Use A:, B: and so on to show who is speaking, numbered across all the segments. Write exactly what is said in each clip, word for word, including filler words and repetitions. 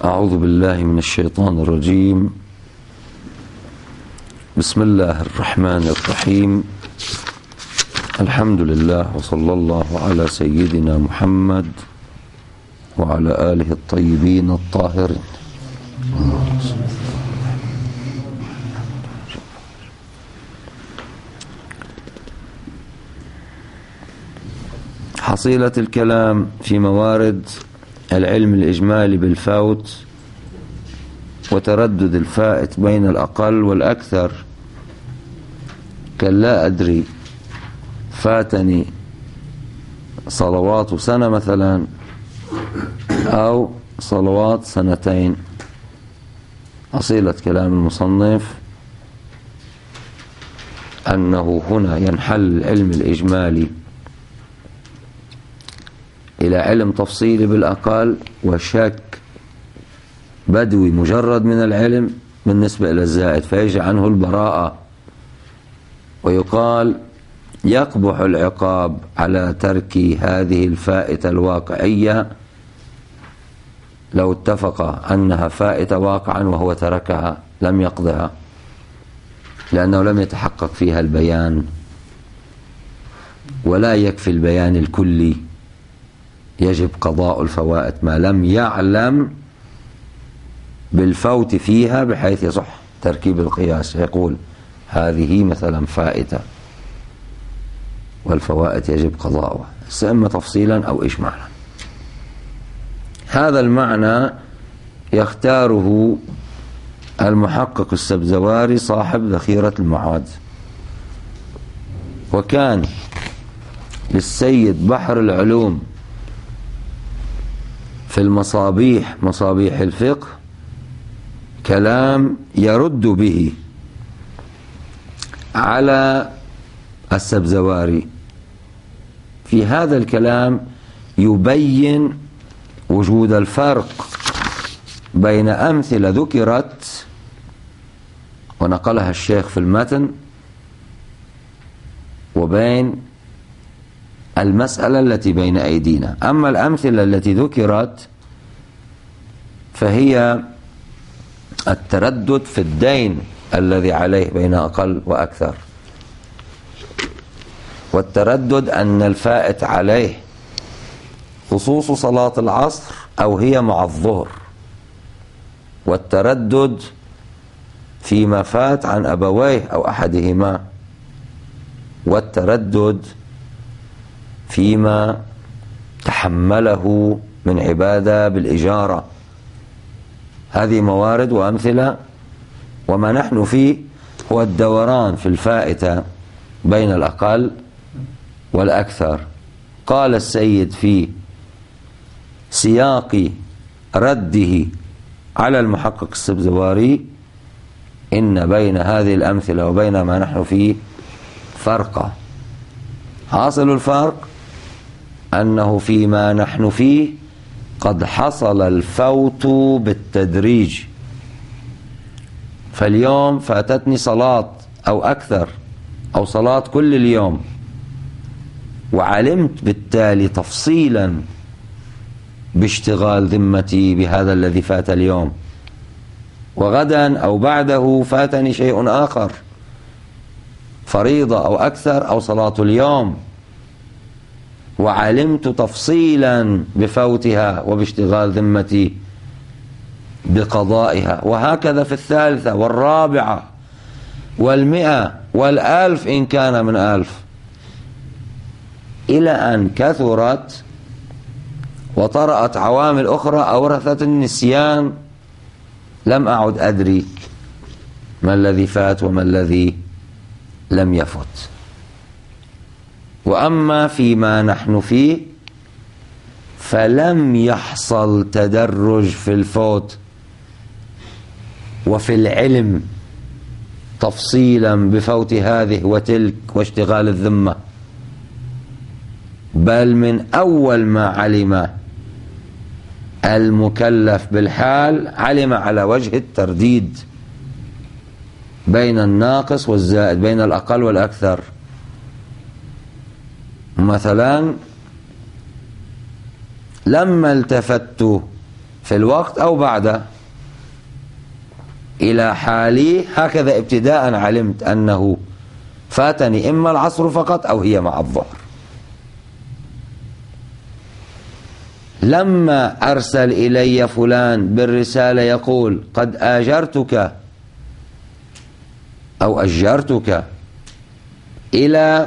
A: أعوذ بالله من الشيطان الرجيم. بسم الله الرحمن الرحيم. الحمد لله وصلى الله على سيدنا محمد وعلى آله الطيبين الطاهرين. حصيلة الكلام في موارد العلم الإجمالي بالفوت وتردد الفائت بين الأقل والأكثر، كلا أدري فاتني صلوات سنة مثلا أو صلوات سنتين. حصيلة كلام المصنف أنه هنا ينحل العلم الإجمالي إلى علم تفصيلي بالأقل، وشك بدوي مجرد من العلم بالنسبة إلى الزائد، فيجي عنه البراءة، ويقال يقبح العقاب على ترك هذه الفائتة الواقعية لو اتفق أنها فائتة واقعا وهو تركها لم يقضها، لأنه لم يتحقق فيها البيان، ولا يكفي البيان الكلي، يجب قضاء الفوائت ما لم يعلم بالفوت فيها بحيث يصح تركيب القياس. يقول هذه مثلا فائتة والفوائت يجب قضاؤها، إما تفصيلا أو إجمالا. هذا المعنى يختاره المحقق السبزواري صاحب ذخيرة المعاد. وكان للسيد بحر العلوم في المصابيح، مصابيح الفقه، كلام يرد به على السبزواري. في هذا الكلام يبين وجود الفرق بين أمثلة ذكرت ونقلها الشيخ في المتن وبين المسألة التي بين أيدينا. أما الأمثلة التي ذكرت فهي التردد في الدين الذي عليه بين أقل وأكثر، والتردد أن الفائت عليه خصوص صلاة العصر أو هي مع الظهر، والتردد فيما فات عن أبويه أو أحدهما، والتردد فيما تحمله من عبادة بالإجارة. هذه موارد وأمثلة، وما نحن فيه هو الدوران في الفائتة بين الأقل والأكثر. قال السيد في سياق رده على المحقق السبزواري: إن بين هذه الأمثلة وبين ما نحن فيه فرقة. حاصل الفرق أنه فيما نحن فيه قد حصل الفوت بالتدريج، فاليوم فاتتني صلاة أو أكثر أو صلاة كل اليوم، وعلمت بالتالي تفصيلا باشتغال ذمتي بهذا الذي فات اليوم، وغدا أو بعده فاتني شيء آخر، فريضة أو أكثر أو صلاة اليوم، وعلمت تفصيلا بفوتها وباشتغال ذمتي بقضائها. وهكذا في الثالثة والرابعة والمئة والألف إن كان من ألف، إلى أن كثرت وطرأت عوامل أخرى أورثت النسيان، لم أعد أدري ما الذي فات وما الذي لم يفت. وأما فيما نحن فيه فلم يحصل تدرج في الفوت وفي العلم تفصيلا بفوت هذه وتلك واشتغال الذمة، بل من أول ما علم المكلف بالحال علم على وجه الترديد بين الناقص والزائد، بين الأقل والأكثر. مثلا لما التفت في الوقت أو بعده إلى حالي، هكذا ابتداء علمت أنه فاتني إما العصر فقط أو هي مع الظهر. لما أرسل إلي فلان بالرسالة يقول قد آجرتك أو أجرتك إلى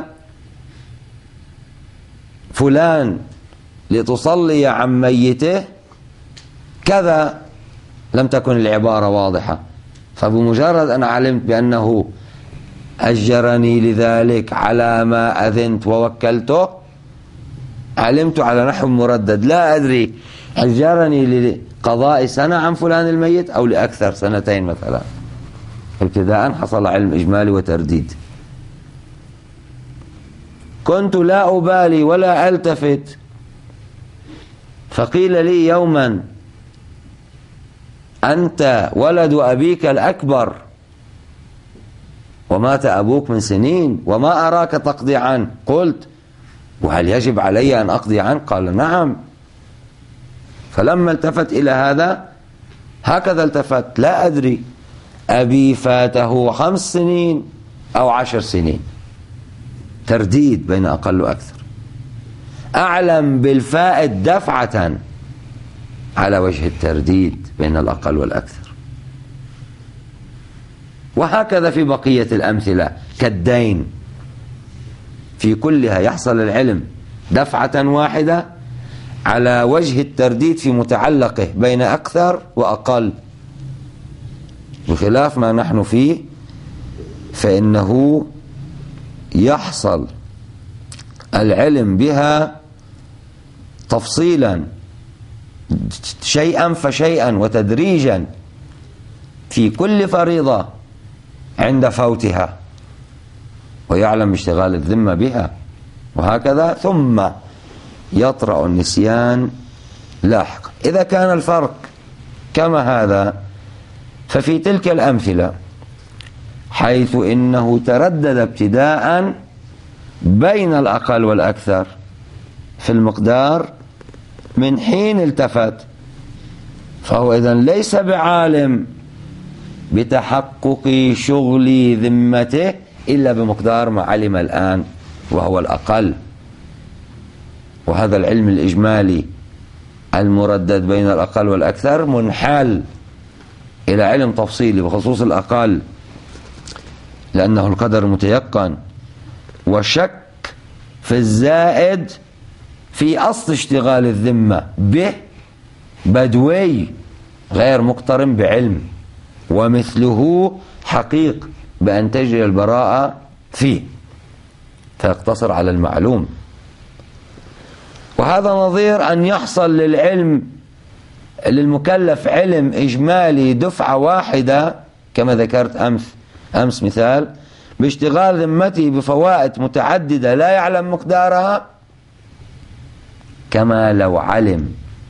A: فلان لتصلي عن ميته كذا، لم تكن العبارة واضحة، فبمجرد أن علمت بأنه أجرني لذلك على ما أذنت ووكلته، علمت على نحو مردد، لا أدري أجرني لقضاء سنة عن فلان الميت أو لأكثر، سنتين مثلا. ابتداء حصل علم إجمالي وترديد. كنت لا أبالي ولا ألتفت، فقيل لي يوما أنت ولد أبيك الأكبر ومات أبوك من سنين وما أراك تقضي عنه. قلت وهل يجب علي أن أقضي عنه؟ قال نعم. فلما التفت إلى هذا هكذا التفت، لا أدري أبي فاته خمس سنين أو عشر سنين، ترديد بين أقل وأكثر. أعلم بالفائت دفعة على وجه الترديد بين الأقل والأكثر. وهكذا في بقية الأمثلة كالدين، في كلها يحصل العلم دفعة واحدة على وجه الترديد في متعلقه بين أكثر وأقل، بخلاف ما نحن فيه فإنه يحصل العلم بها تفصيلا شيئا فشيئا وتدريجا في كل فريضة عند فوتها، ويعلم اشتغال الذمة بها، وهكذا ثم يطرأ النسيان لاحقا. إذا كان الفرق كما هذا ففي تلك الأمثلة حيث إنه تردد ابتداء بين الأقل والأكثر في المقدار من حين التفت، فهو إذن ليس بعالم بتحقق شغل ذمته إلا بمقدار ما علم الآن وهو الأقل. وهذا العلم الإجمالي المردد بين الأقل والأكثر منحل إلى علم تفصيلي بخصوص الأقل لأنه القدر المتيقن، وشك في الزائد في أصل اشتغال الذمة به بدوي غير مقترن بعلم، ومثله حقيق بأن تجري البراءة فيه، فيقتصر على المعلوم. وهذا نظير أن يحصل للعلم للمكلف علم إجمالي دفعة واحدة كما ذكرت أمس أمس مثال باشتغال ذمته بفوائد متعددة لا يعلم مقدارها، كما لو علم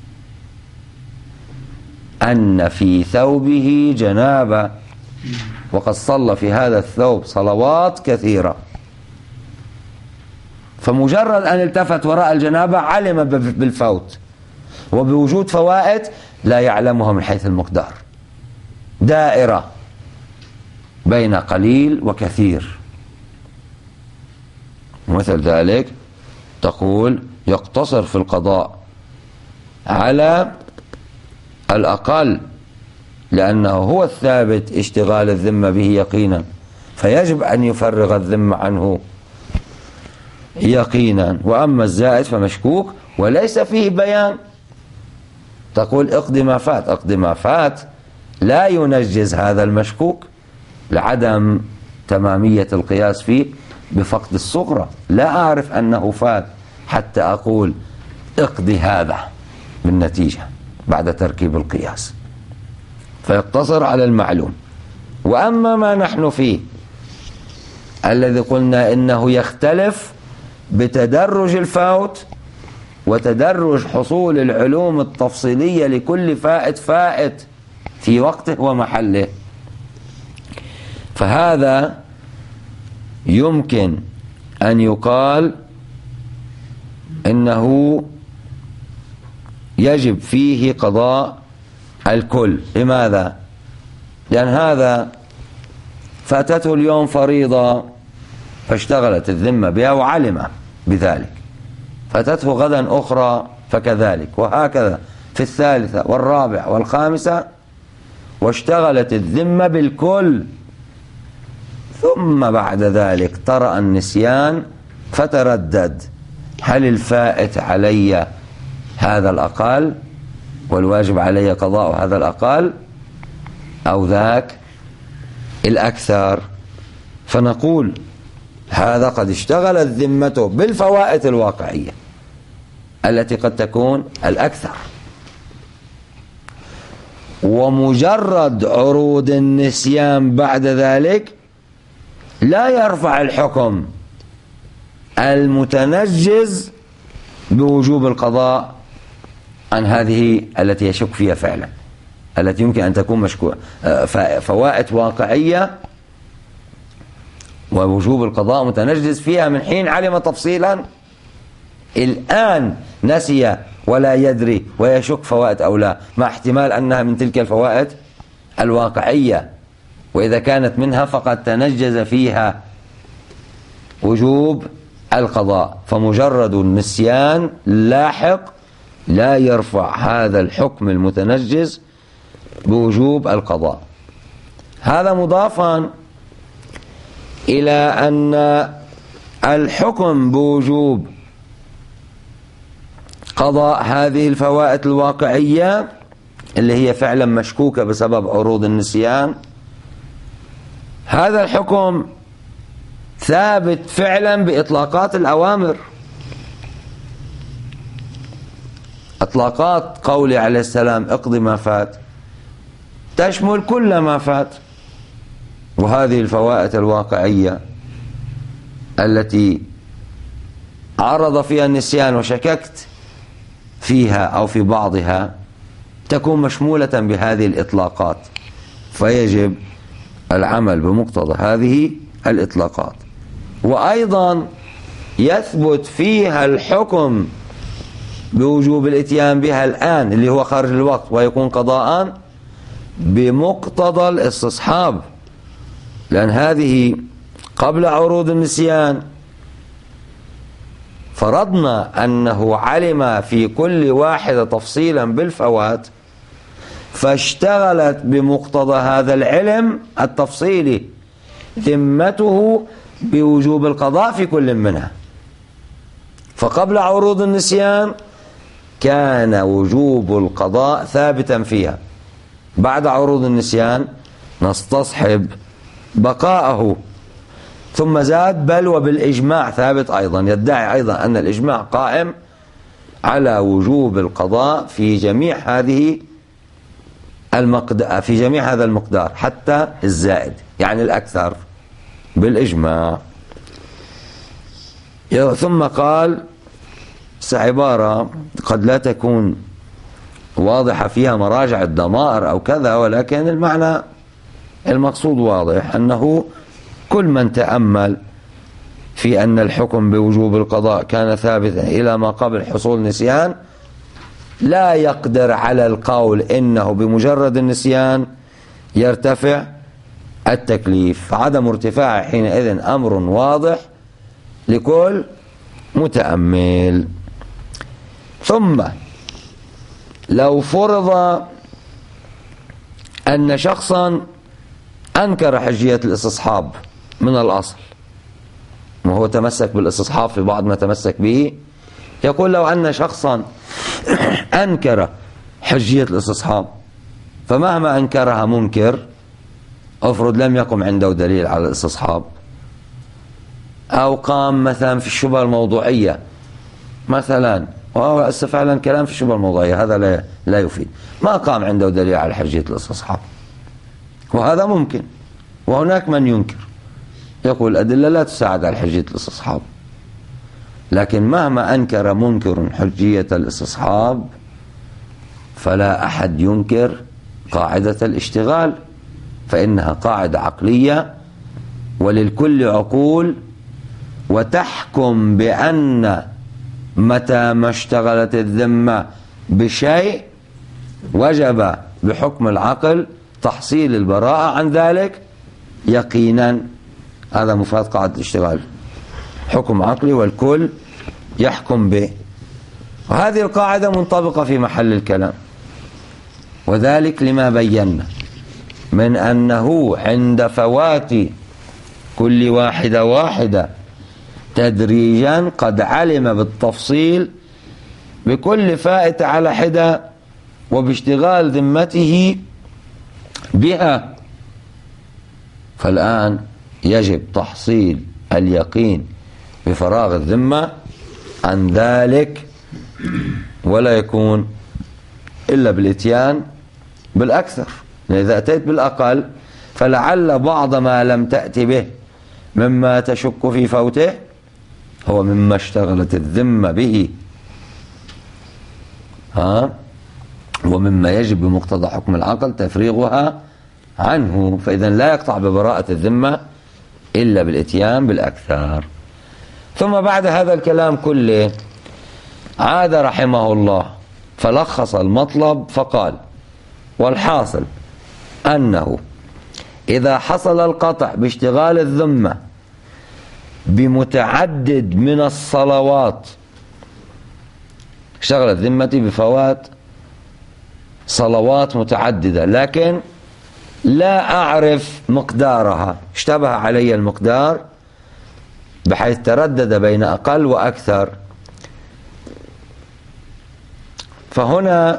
A: أن في ثوبه جنابة وقد صلى في هذا الثوب صلوات كثيرة، فمجرد أن التفت وراء الجنابة علم بالفوت وبوجود فوائد لا يعلمها من حيث المقدار، دائرة بين قليل وكثير. مثل ذلك تقول يقتصر في القضاء على الأقل لأنه هو الثابت اشتغال الذمة به يقينا، فيجب أن يفرغ الذمة عنه يقينا. وأما الزائد فمشكوك وليس فيه بيان. تقول اقضي ما فات، اقضي ما فات لا ينجز هذا المشكوك لعدم تمامية القياس فيه بفقد الصغرى. لا أعرف أنه فات حتى أقول اقضي هذا بالنتيجة بعد تركيب القياس، فيقتصر على المعلوم. وأما ما نحن فيه الذي قلنا إنه يختلف بتدرج الفوت وتدرج حصول العلوم التفصيلية لكل فائت فائت في وقته ومحله، فهذا يمكن أن يقال إنه يجب فيه قضاء الكل. لماذا؟ لأن هذا فاتته اليوم فريضة فاشتغلت الذمة بها وعلم بذلك، فاتته غدا أخرى فكذلك، وهكذا في الثالثة والرابعة والخامسة، واشتغلت الذمة بالكل. ثم بعد ذلك طرأ النسيان فتردد، هل الفائت علي هذا الأقل والواجب علي قضاء هذا الأقل أو ذاك الأكثر؟ فنقول هذا قد اشتغلت ذمته بالفوائت الواقعية التي قد تكون الأكثر، ومجرد عروض النسيان بعد ذلك لا يرفع الحكم المتنجز بوجوب القضاء عن هذه التي يشك فيها فعلا، التي يمكن أن تكون مشكوة فوائت واقعية ووجوب القضاء متنجز فيها من حين علم تفصيلا، الآن نسي ولا يدري ويشك فوائت أو لا، مع احتمال أنها من تلك الفوائت الواقعية، وإذا كانت منها فقد تنجز فيها وجوب القضاء. فمجرد النسيان لاحق لا يرفع هذا الحكم المتنجز بوجوب القضاء. هذا مضافا إلى أن الحكم بوجوب قضاء هذه الفوائت الواقعية اللي هي فعلا مشكوكة بسبب عروض النسيان، هذا الحكم ثابت فعلا بإطلاقات الأوامر. إطلاقات قوله عليه السلام اقضي ما فات تشمل كل ما فات، وهذه الفوائت الواقعية التي عرض فيها النسيان وشككت فيها أو في بعضها تكون مشمولة بهذه الإطلاقات، فيجب العمل بمقتضى هذه الإطلاقات. وأيضا يثبت فيها الحكم بوجوب الاتيان بها الآن اللي هو خارج الوقت ويكون قضاء بمقتضى الاستصحاب، لأن هذه قبل عروض النسيان فرضنا أنه علم في كل واحدة تفصيلا بالفوات، فاشتغلت بمقتضى هذا العلم التفصيلي ذمته بوجوب القضاء في كل منها. فقبل عروض النسيان كان وجوب القضاء ثابتا فيها، بعد عروض النسيان نستصحب بقاءه. ثم زاد بل وبالإجماع ثابت أيضا، يدعي أيضا أن الإجماع قائم على وجوب القضاء في جميع هذه المقدار، في جميع هذا المقدار حتى الزائد يعني الأكثر بالإجماع. ثم قال عبارة قد لا تكون واضحة فيها مراجع الضمائر أو كذا، ولكن المعنى المقصود واضح، أنه كل من تأمل في أن الحكم بوجوب القضاء كان ثابتا إلى ما قبل حصول نسيان لا يقدر على القول إنه بمجرد النسيان يرتفع التكليف. عدم ارتفاعه حينئذ أمر واضح لكل متأمل. ثم لو فرض أن شخصا أنكر حجية الاستصحاب من الأصل وهو تمسك بالاستصحاب في بعض ما تمسك به، يقول لو أن شخصا أنكر حجية الاستصحاب فمهما أنكرها منكر، أفرض لم يقم عنده دليل على الاستصحاب، أو قام مثلا في الشبهة الموضوعية مثلا، وهو فعلا كلام في الشبهة الموضوعية هذا لا لا يفيد، ما قام عنده دليل على حجية الاستصحاب، وهذا ممكن. وهناك من ينكر يقول الأدلة لا تساعد على حجية الاستصحاب، لكن مهما أنكر منكر حجية الاستصحاب فلا أحد ينكر قاعدة الاشتغال، فإنها قاعدة عقلية وللكل عقول، وتحكم بأن متى ما اشتغلت الذمة بشيء وجب بحكم العقل تحصيل البراءة عن ذلك يقينا. هذا مفاد قاعدة الاشتغال، حكم عقلي والكل يحكم به. وهذه القاعدة منطبقة في محل الكلام، وذلك لما بينا من أنه عند فوات كل واحدة واحدة تدريجا قد علم بالتفصيل بكل فائتة على حدة وباشتغال ذمته بها. فالآن يجب تحصيل اليقين بفراغ الذمة عن ذلك، ولا يكون إلا بالإتيان بالأكثر. إذا أتيت بالأقل فلعل بعض ما لم تأتي به مما تشك في فوته هو مما اشتغلت الذمة به، ها، ومما يجب بمقتضى حكم العقل تفريغها عنه. فإذا لا يقطع ببراءة الذمة إلا بالإتيان بالأكثر. ثم بعد هذا الكلام كله عاد رحمه الله فلخص المطلب فقال: والحاصل أنه إذا حصل القطع باشتغال الذمة بمتعدد من الصلوات، اشتغلت ذمتي بفوات صلوات متعددة لكن لا أعرف مقدارها، اشتبه علي المقدار بحيث تردد بين أقل وأكثر، فهنا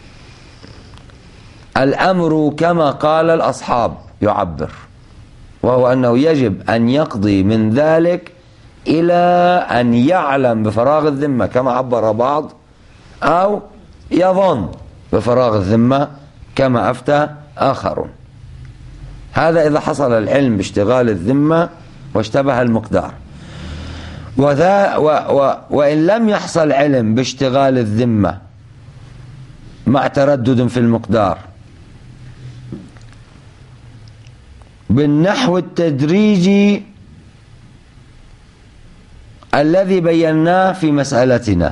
A: الأمر كما قال الأصحاب يعبر، وهو أنه يجب أن يقضي من ذلك إلى أن يعلم بفراغ الذمة كما عبر بعض، أو يظن بفراغ الذمة كما أفتى آخرون. هذا إذا حصل العلم باشتغال الذمة واشتبه المقدار. وذا و و وإن لم يحصل علم باشتغال الذمة مع تردد في المقدار بالنحو التدريجي الذي بيناه في مسألتنا،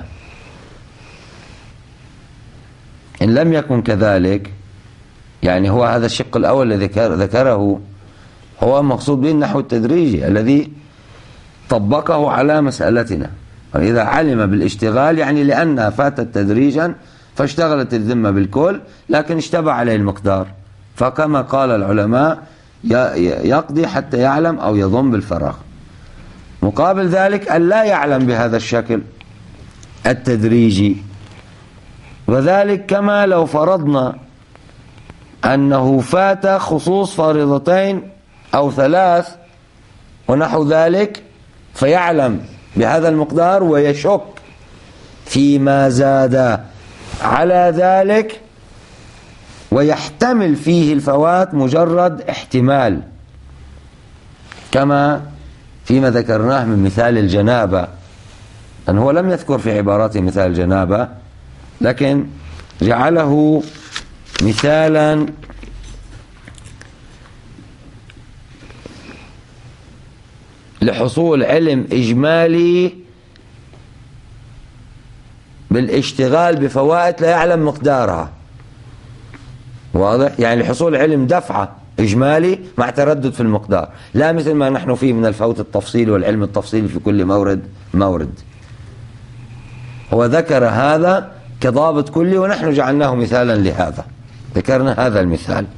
A: إن لم يكن كذلك، يعني هو هذا الشق الأول الذي ذكره هو مقصود به النحو التدريجي الذي طبقه على مسألتنا. إذا علم بالاشتغال يعني لأنها فاتت تدريجا فاشتغلت الذمة بالكل لكن اشتبه عليه المقدار، فكما قال العلماء يقضي حتى يعلم أو يظن بالفراغ. مقابل ذلك أن لا يعلم بهذا الشكل التدريجي، وذلك كما لو فرضنا أنه فات خصوص فريضتين أو ثلاث ونحو ذلك، فيعلم بهذا المقدار ويشك فيما زاد على ذلك ويحتمل فيه الفوات مجرد احتمال، كما فيما ذكرناه من مثال الجنابة، أنه هو لم يذكر في عبارته مثال الجنابة لكن جعله مثالا لحصول علم إجمالي بالاشتغال بفوائد لا يعلم مقدارها، واضح؟ يعني لحصول علم دفعة إجمالي مع تردد في المقدار، لا مثل ما نحن فيه من الفوت التفصيلي والعلم التفصيلي في كل مورد مورد. هو ذكر هذا كضابط كلي ونحن جعلناه مثالا لهذا، ذكرنا هذا المثال.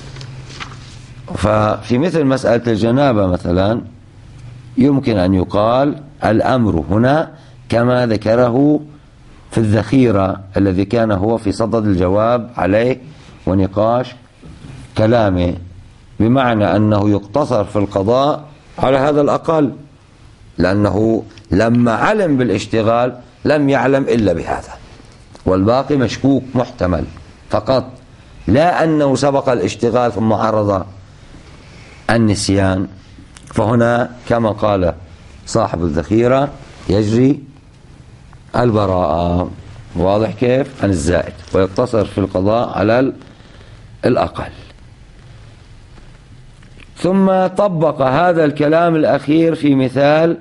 A: ففي مثل مسألة الجنابة مثلا يمكن أن يقال الأمر هنا كما ذكره في الذخيرة الذي كان هو في صدد الجواب عليه ونقاش كلامه، بمعنى أنه يقتصر في القضاء على هذا الأقل، لأنه لما علم بالاشتغال لم يعلم إلا بهذا، والباقي مشكوك محتمل فقط، لا أنه سبق الاشتغال ثم عرض النسيان. فهنا كما قال صاحب الذخيرة يجري البراءة، واضح كيف؟ عن الزائد، ويقتصر في القضاء على الأقل. ثم طبق هذا الكلام الأخير في مثال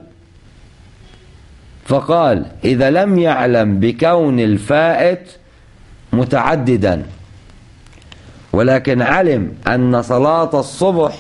A: فقال: إذا لم يعلم بكون الفائت متعددا ولكن علم أن صلاة الصبح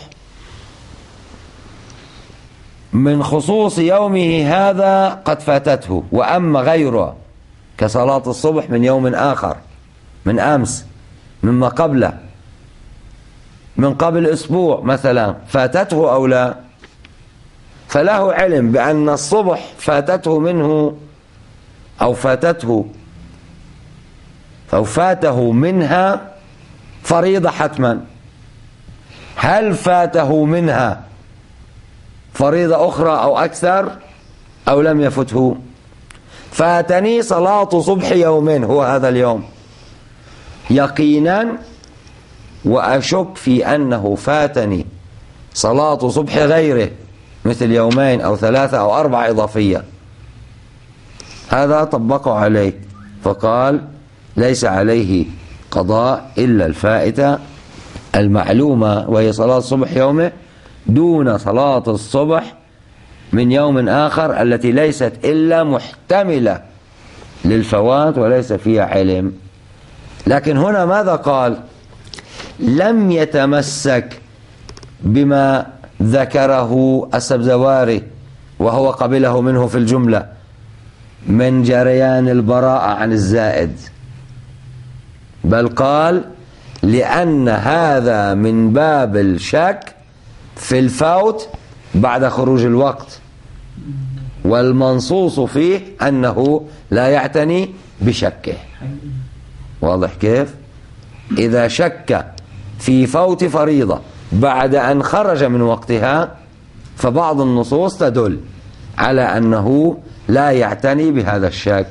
A: من خصوص يومه هذا قد فاتته، وأما غيره كصلاة الصبح من يوم آخر، من أمس، مما قبله، من قبل أسبوع مثلا، فاتته أو لا، فله علم بأن الصبح فاتته منه أو فاتته أو فاته منها فريضة حتما. هل فاته منها فريضة أخرى أو أكثر أو لم يفته؟ فاتني صلاة صبح يومين، هو هذا اليوم يقينا، وأشك في أنه فاتني صلاة صبح غيره مثل يومين أو ثلاثة أو أربعة إضافية. هذا طبقوا عليه فقال ليس عليه قضاء إلا الفائتة المعلومة، وهي صلاة الصبح يومه، دون صلاة الصبح من يوم آخر التي ليست إلا محتملة للفوات وليس فيها علم. لكن هنا ماذا قال؟ لم يتمسك بما ذكره السبزواري وهو قبله منه في الجملة من جريان البراءة عن الزائد، بل قال لأن هذا من باب الشك في الفوت بعد خروج الوقت، والمنصوص فيه أنه لا يعتني بشكه. واضح كيف؟ إذا شك في فوت فريضة بعد أن خرج من وقتها فبعض النصوص تدل على أنه لا يعتني بهذا الشك،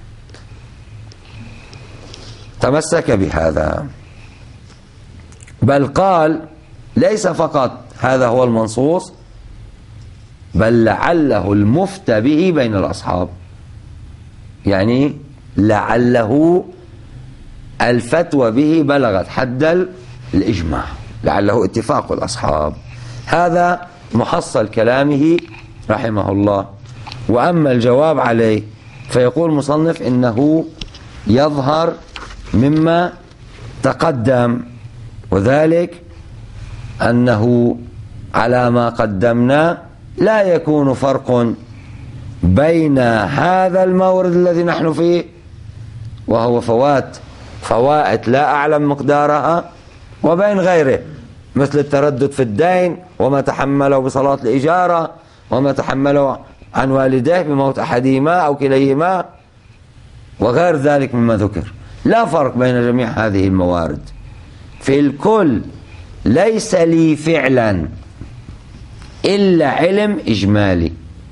A: تمسك بهذا. بل قال ليس فقط هذا هو المنصوص، بل لعله المفتى به بين الأصحاب، يعني لعله الفتوى به بلغت حد الإجماع، لعله اتفاق الأصحاب. هذا محصل كلامه رحمه الله. وأما الجواب عليه فيقول مصنف إنه يظهر مما تقدم، وذلك أنه على ما قدمنا لا يكون فرق بين هذا المورد الذي نحن فيه وهو فوات فوائت لا أعلم مقدارها، وبين غيره مثل التردد في الدين وما تحمله بصلاة الإجارة وما تحمله عن والديه بموت أحدهما أو كليهما وغير ذلك مما ذكر. لا فرق بين جميع هذه الموارد. في الكل ليس لي فعلا إلا علم إجمالي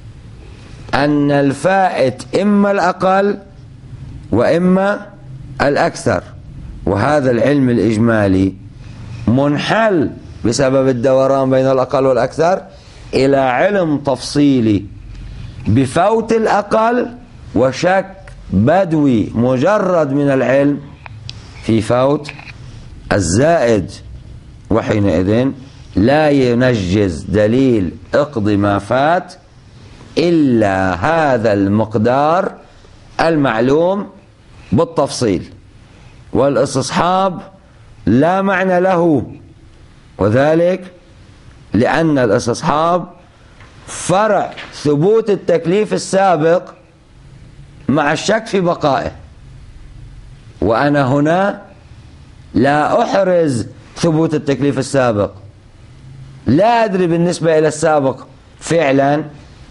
A: أن الفائت إما الأقل وإما الأكثر، وهذا العلم الإجمالي منحل بسبب الدوران بين الأقل والأكثر إلى علم تفصيلي بفوت الأقل وشك بدوي مجرد من العلم في فوت الزائد، وحينئذ لا ينجز دليل اقض ما فات إلا هذا المقدار المعلوم بالتفصيل، والاستصحاب لا معنى له، وذلك لأن الاستصحاب فرع ثبوت التكليف السابق مع الشك في بقائه، وأنا هنا لا أحرز ثبوت التكليف السابق، لا أدري بالنسبة إلى السابق فعلا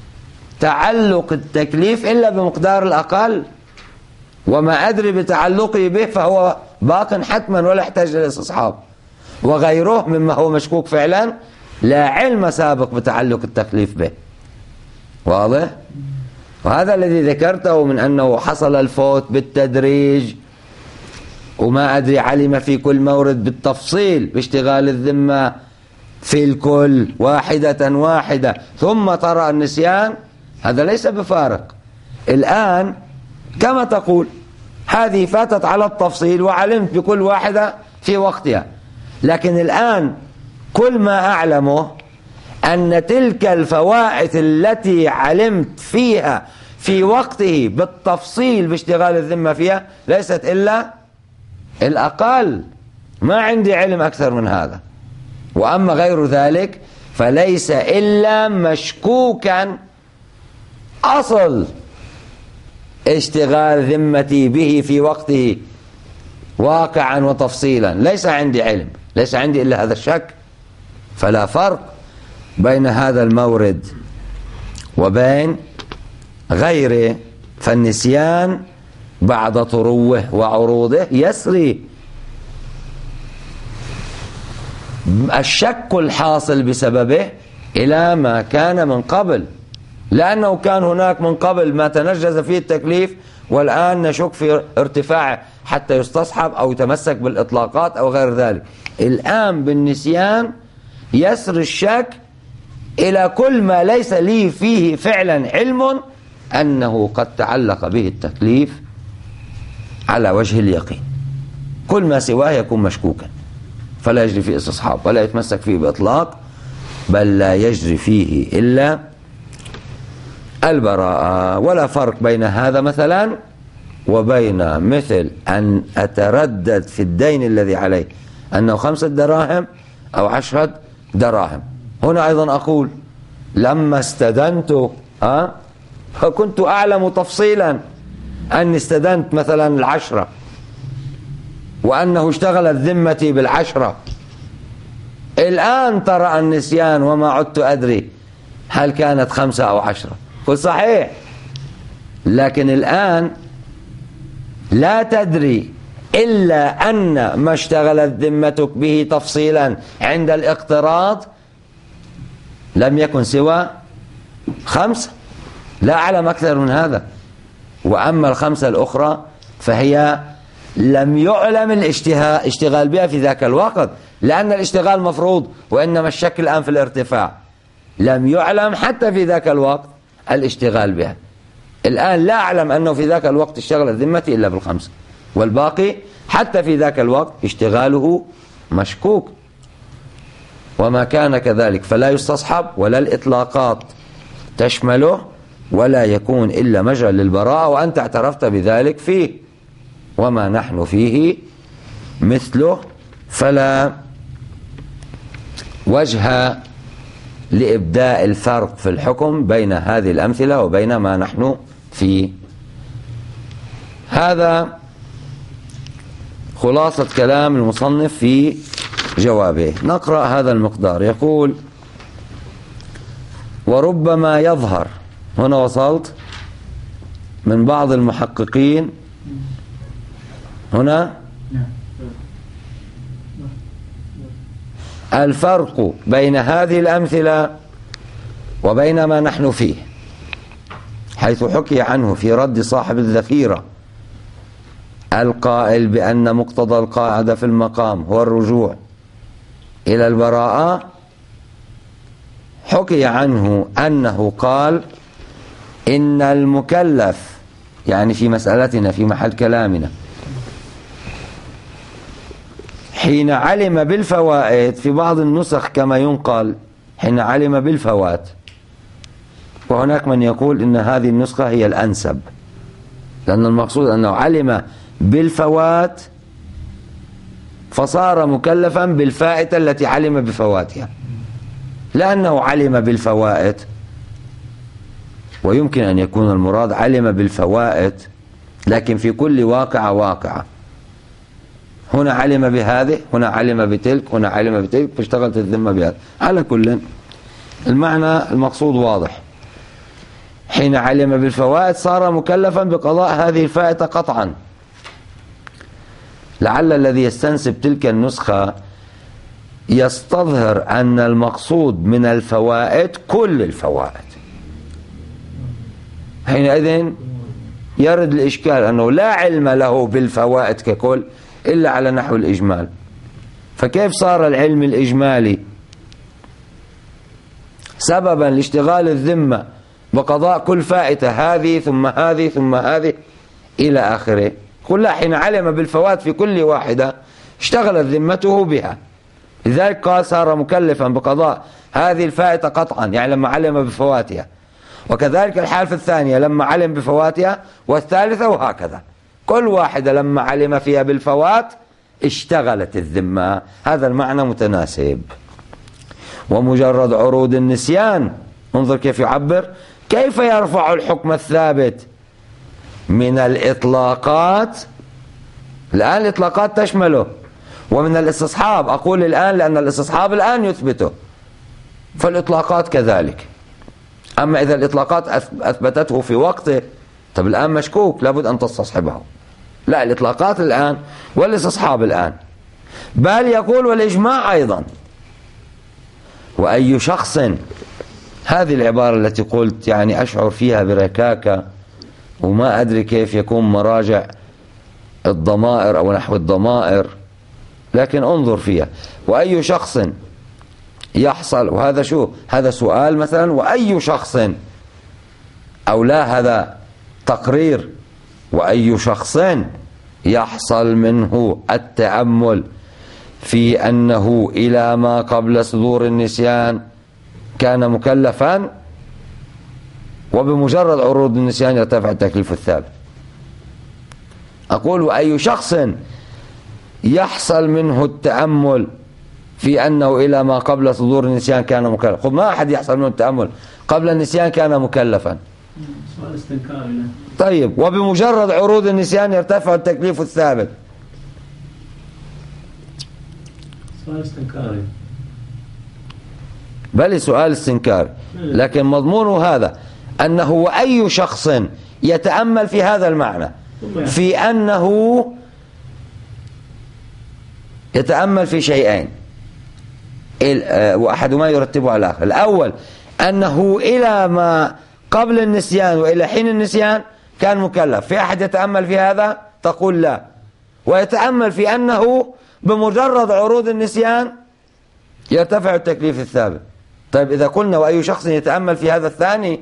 A: تعلق التكليف إلا بمقدار الأقل، وما أدري بتعلقي به فهو باق حتما ولا يحتاج للاستصحاب، وغيره مما هو مشكوك فعلا لا علم سابق بتعلق التكليف به. واضح؟ وهذا الذي ذكرته من أنه حصل الفوت بالتدريج، وما أدري علم في كل مورد بالتفصيل باشتغال الذمة في الكل واحدة واحدة ثم ترى النسيان، هذا ليس بفارق. الآن كما تقول هذه فاتت على التفصيل وعلمت بكل واحدة في وقتها، لكن الآن كل ما أعلمه أن تلك الفوائت التي علمت فيها في وقته بالتفصيل باشتغال الذمة فيها ليست إلا الأقل، ما عندي علم أكثر من هذا. وأما غير ذلك فليس إلا مشكوكا أصل اشتغال ذمتي به في وقته واقعا وتفصيلا، ليس عندي علم، ليس عندي إلا هذا الشك. فلا فرق بين هذا المورد وبين غيره، فالنسيان بعد طروه وعروضه يسري. الشك الحاصل بسببه إلى ما كان من قبل، لأنه كان هناك من قبل ما تنجز فيه التكليف، والآن نشك في ارتفاعه حتى يستصحب أو يتمسك بالإطلاقات أو غير ذلك. الآن بالنسيان يسر الشك إلى كل ما ليس لي فيه فعلا علم أنه قد تعلق به التكليف على وجه اليقين. كل ما سواه يكون مشكوكا، فلا يجري فيه استصحاب ولا يتمسك فيه بإطلاق، بل لا يجري فيه إلا البراءة. ولا فرق بين هذا مثلا وبين مثل أن أتردد في الدين الذي عليه أنه خمسة دراهم أو عشرة دراهم. هنا أيضا أقول لما استدنت ها فكنت أعلم تفصيلا أني استدنت مثلا العشرة وأنه اشتغلت ذمتي بالعشرة. الآن طرأ النسيان وما عدت أدري هل كانت خمسة أو عشرة. قل صحيح، لكن الآن لا تدري إلا أن ما اشتغلت ذمتك به تفصيلا عند الاقتراض لم يكن سوى خمسة، لا أعلم أكثر من هذا. وأما الخمسة الأخرى فهي لم يعلم الاشتغال بها في ذاك الوقت، لأن الاشتغال مفروض، وإنما الشك الآن في الارتفاع. لم يعلم حتى في ذاك الوقت الاشتغال بها. الآن لا أعلم أنه في ذاك الوقت اشتغلت ذمتي إلا بالخمسة، والباقي حتى في ذاك الوقت اشتغاله مشكوك. وما كان كذلك فلا يستصحب ولا الإطلاقات تشمله، ولا يكون إلا مجرى للبراءة، وأنت اعترفت بذلك فيه. وما نحن فيه مثله، فلا وجه لإبداء الفرق في الحكم بين هذه الأمثلة وبين ما نحن فيه. هذا خلاصة كلام المصنف في جوابه. نقرأ هذا المقدار. يقول: وربما يظهر، هنا وصلت من بعض المحققين هنا الفرق بين هذه الأمثلة وبين ما نحن فيه، حيث حكي عنه في رد صاحب الذخيرة القائل بأن مقتضى القاعدة في المقام هو الرجوع إلى البراءة. حكي عنه أنه قال إن المكلف، يعني في مسألتنا في محل كلامنا، حين علم بالفوائد، في بعض النسخ كما ينقل حين علم بالفوات، وهناك من يقول إن هذه النسخة هي الأنسب، لأن المقصود أنه علم بالفوات فصار مكلفا بالفائتة التي علم بفواتها، لأنه علم بالفوائد. ويمكن أن يكون المراد علم بالفوائد لكن في كل واقعة واقعة، هنا علم بهذه، هنا علم بتلك، هنا علم بتلك، فاشتغلت الذمة بهذا. على كل المعنى المقصود واضح. حين علم بالفوائد صار مكلفا بقضاء هذه الفائتة قطعا. لعل الذي يستنسب تلك النسخة يستظهر أن المقصود من الفوائد كل الفوائد، حينئذ يرد الإشكال أنه لا علم له بالفوائد ككل إلا على نحو الإجمال. فكيف صار العلم الإجمالي سببا لاشتغال الذمة بقضاء كل فائتة، هذه ثم هذه ثم هذه إلى آخره؟ قل لا، حين علم بالفوائد في كل واحدة اشتغلت ذمته بها، لذلك قال صار مكلفا بقضاء هذه الفائتة قطعا، يعني لما علم بفواتها. وكذلك الحال في الثانية لما علم بفواتها، والثالثة، وهكذا كل واحدة لما علم فيها بالفوات اشتغلت الذمة، هذا المعنى متناسب. ومجرد عروض النسيان، انظر كيف يعبر، كيف يرفع الحكم الثابت من الإطلاقات، الآن الإطلاقات تشمله، ومن الاستصحاب، أقول الآن لأن الاستصحاب الآن يثبته، فالإطلاقات كذلك. أما إذا الإطلاقات أثبتته في وقته، طب الآن مشكوك لابد أن تستصحبه. لا، الإطلاقات الآن والاستصحاب الآن. بل يقول والإجماع أيضا. وأي شخص، هذه العبارة التي قلت يعني أشعر فيها بركاكة وما أدري كيف يكون مراجع الضمائر أو نحو الضمائر، لكن انظر فيها. وأي شخص يحصل، وهذا شو هذا سؤال مثلا، وأي شخص، أو لا هذا تقرير، وأي شخص يحصل منه التأمل في أنه إلى ما قبل صدور النسيان كان مكلفا، وبمجرد عروض النسيان يرتفع التكليف الثابت. أقول وأي شخص يحصل منه التأمل في أنه إلى ما قبل صدور النسيان كان مكلفا. خب ما أحد يحصل منه التأمل قبل النسيان كان مكلفا.
B: سؤال استنكاري.
A: طيب، وبمجرد عروض النسيان يرتفع التكليف الثابت.
B: سؤال استنكاري.
A: بل سؤال استنكاري، لكن مضمونه هذا أنه وأي شخص يتأمل في هذا المعنى، في أنه يتأمل في شيئين، وأحدهما يرتبه على الآخر. الأول أنه إلى ما قبل النسيان وإلى حين النسيان كان مكلف. في أحد يتأمل في هذا؟ تقول لا. ويتأمل في أنه بمجرد عروض النسيان يرتفع التكليف الثابت. طيب إذا قلنا وأي شخص يتأمل في هذا الثاني،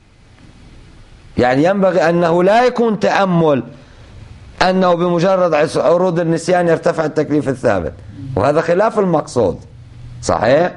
A: يعني ينبغي أنه لا يكون تأمل أنه بمجرد عروض النسيان يرتفع التكليف الثابت، وهذا خلاف المقصود، صحيح؟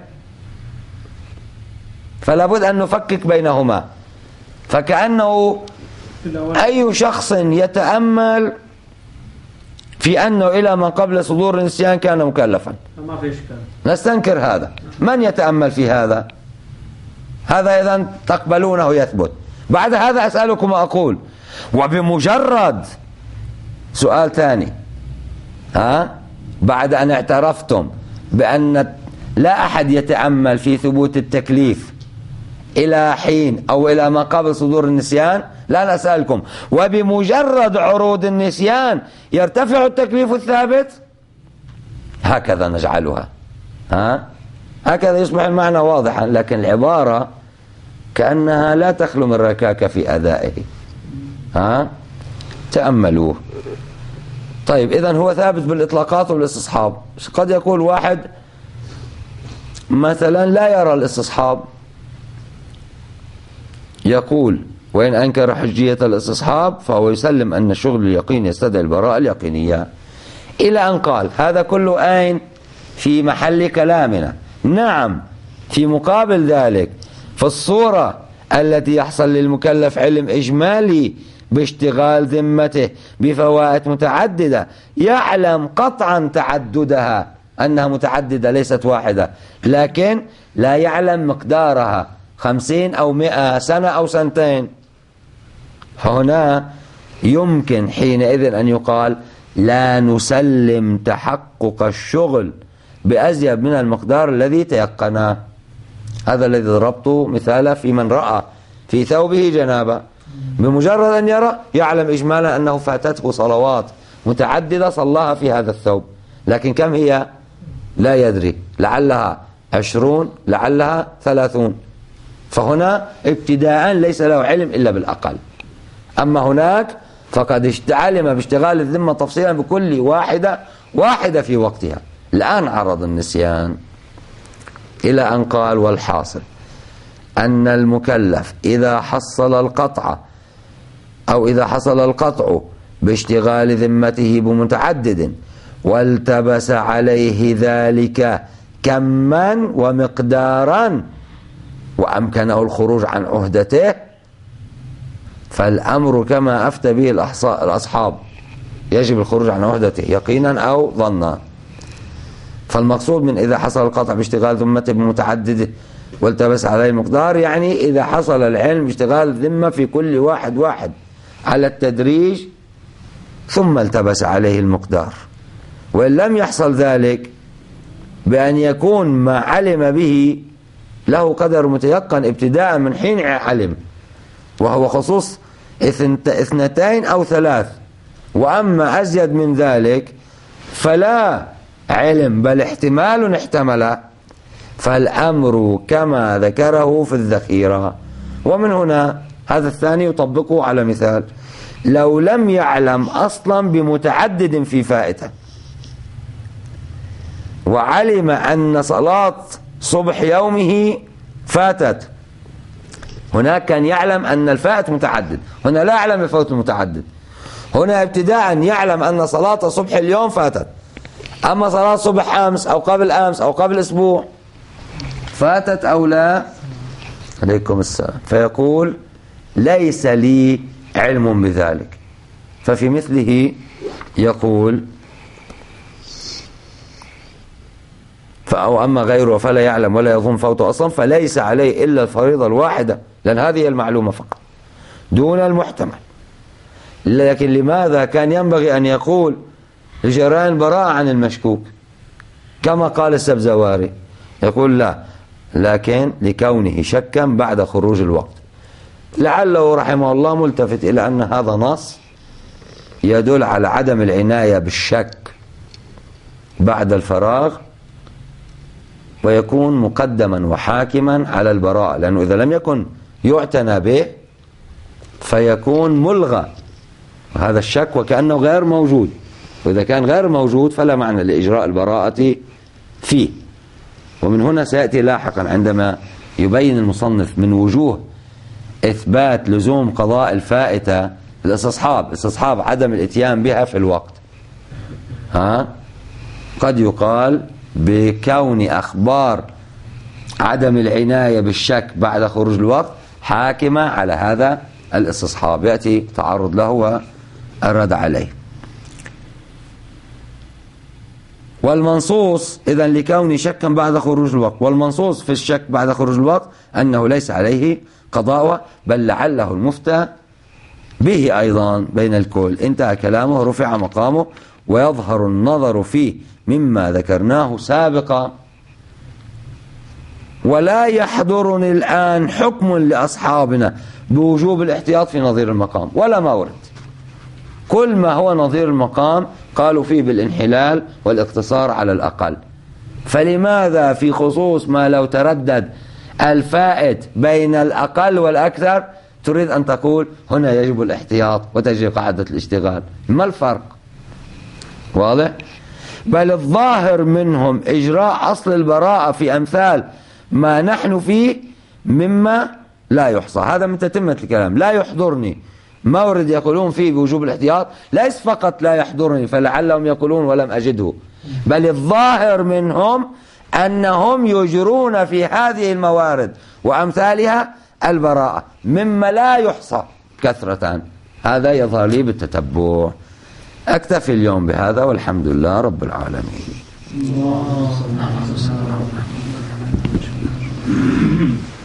A: فلا بد أن نفكك بينهما. فكأنه أي شخص يتأمل في أنه إلى ما قبل صدور النسيان كان مكلفا،
B: ما في إشكال،
A: نستنكر هذا. من يتأمل في هذا؟ هذا إذن تقبلونه يثبت. بعد هذا أسألكم أقول وبمجرد سؤال ثاني، ها بعد أن اعترفتم بأن لا أحد يتأمل في ثبوت التكليف إلى حين أو إلى ما قبل صدور النسيان، لا نسألكم وبمجرد عروض النسيان يرتفع التكليف الثابت، هكذا نجعلها، ها هكذا يصبح المعنى واضحا. لكن العبارة كأنها لا تخلو من ركاكة في أدائه، ها تأملوه. طيب إذن هو ثابت بالإطلاقات والاستصحاب. قد يقول واحد مثلا لا يرى الاستصحاب، يقول وإن أنكر حجية الاستصحاب فهو يسلم أن شغل اليقين يستدعي البراءة اليقينية، إلى أن قال هذا كله أين في محل كلامنا. نعم، في مقابل ذلك في الصورة التي يحصل للمكلف علم إجمالي باشتغال ذمته بفوائد متعددة، يعلم قطعا تعددها أنها متعددة ليست واحدة، لكن لا يعلم مقدارها خمسين أو مئة سنة أو سنتين. فهنا يمكن حينئذ أن يقال لا نسلم تحقق الشغل بأزيد من المقدار الذي تيقناه. هذا الذي ضربته مثاله في من رأى في ثوبه جنابة، بمجرد أن يرى يعلم إجمالا أنه فاتته صلوات متعددة صلاها في هذا الثوب، لكن كم هي لا يدري، لعلها عشرون لعلها ثلاثون. فهنا ابتداء ليس له علم إلا بالأقل. أما هناك فقد علم باشتغال الذمة تفصيلا بكل واحدة واحدة في وقتها. الآن عرض النسيان إلى أن قال والحاصل أن المكلف إذا حصل القطع أو إذا حصل القطع باشتغال ذمته بمتعدد والتبس عليه ذلك كما ومقدارا وأمكنه الخروج عن عهدته، فالأمر كما أفتى به الأصحاب يجب الخروج عن وحدته يقينا أو ظنا. فالمقصود من إذا حصل القطع باشتغال ذمته بمتعدده والتبس عليه المقدار، يعني إذا حصل العلم باشتغال الذمة في كل واحد واحد على التدريج ثم التبس عليه المقدار. وإن لم يحصل ذلك بأن يكون ما علم به له قدر متيقن ابتداء من حين علم، وهو خصوص اثنتين أو ثلاث، وأما أزيد من ذلك فلا علم بل احتمال احتمل، فالأمر كما ذكره في الذخيرة. ومن هنا هذا الثاني يطبقه على مثال: لو لم يعلم أصلا بمتعدد في فائته وعلم أن صلاة صبح يومه فاتت، هناك كان يعلم أن الفائت متعدد، هنا لا يعلم الفوت المتعدد. هنا ابتداء يعلم أن صلاة صبح اليوم فاتت، أما صلاة صبح أمس أو قبل أمس أو قبل أسبوع فاتت أو لا. عليكم السلام. فيقول ليس لي علم بذلك. ففي مثله يقول أو أما غيره فلا يعلم ولا يظن فوته أصلا فليس عليه إلا الفريضة الواحدة، لأن هذه المعلومة فقط دون المحتمل. لكن لماذا كان ينبغي أن يقول لجريان البراءة عن المشكوك كما قال السبزواري؟ يقول لا، لكن لكونه شكا بعد خروج الوقت. لعله رحمه الله ملتفت إلى أن هذا نص يدل على عدم العناية بالشك بعد الفراغ، ويكون مقدما وحاكما على البراءة، لأنه إذا لم يكن يعتنى به فيكون ملغى هذا الشك وكأنه غير موجود، وإذا كان غير موجود فلا معنى لإجراء البراءة فيه. ومن هنا سيأتي لاحقا عندما يبين المصنف من وجوه إثبات لزوم قضاء الفائتة الاستصحاب استصحاب عدم الاتيان بها في الوقت. ها قد يقال بكون أخبار عدم العناية بالشك بعد خروج الوقت حاكمة على هذا الاستصحاب، يأتي تعرض له والرد عليه. والمنصوص إذن لكون شكا بعد خروج الوقت، والمنصوص في الشك بعد خروج الوقت أنه ليس عليه قضاء بل لعله المفتى به أيضا بين الكل. انتهى كلامه، رفع مقامه، ويظهر النظر فيه مما ذكرناه سابقا. ولا يحضرني الآن حكم لأصحابنا بوجوب الاحتياط في نظير المقام ولا ما ورد. كل ما هو نظير المقام قالوا فيه بالانحلال والاقتصار على الأقل. فلماذا في خصوص ما لو تردد الفائت بين الأقل والأكثر تريد أن تقول هنا يجب الاحتياط وتجري قاعدة الاشتغال؟ ما الفرق؟ واضح؟ بل الظاهر منهم إجراء أصل البراءة في أمثال ما نحن فيه مما لا يحصى. هذا من تتمة الكلام. لا يحضرني مورد يقولون فيه بوجوب الاحتياط، ليس فقط لا يحضرني فلعلهم يقولون ولم أجده، بل الظاهر منهم أنهم يجرون في هذه الموارد وأمثالها البراءة مما لا يحصى كثرة. هذا يظهر لي بالتتبع. أكتفي اليوم بهذا والحمد لله رب العالمين.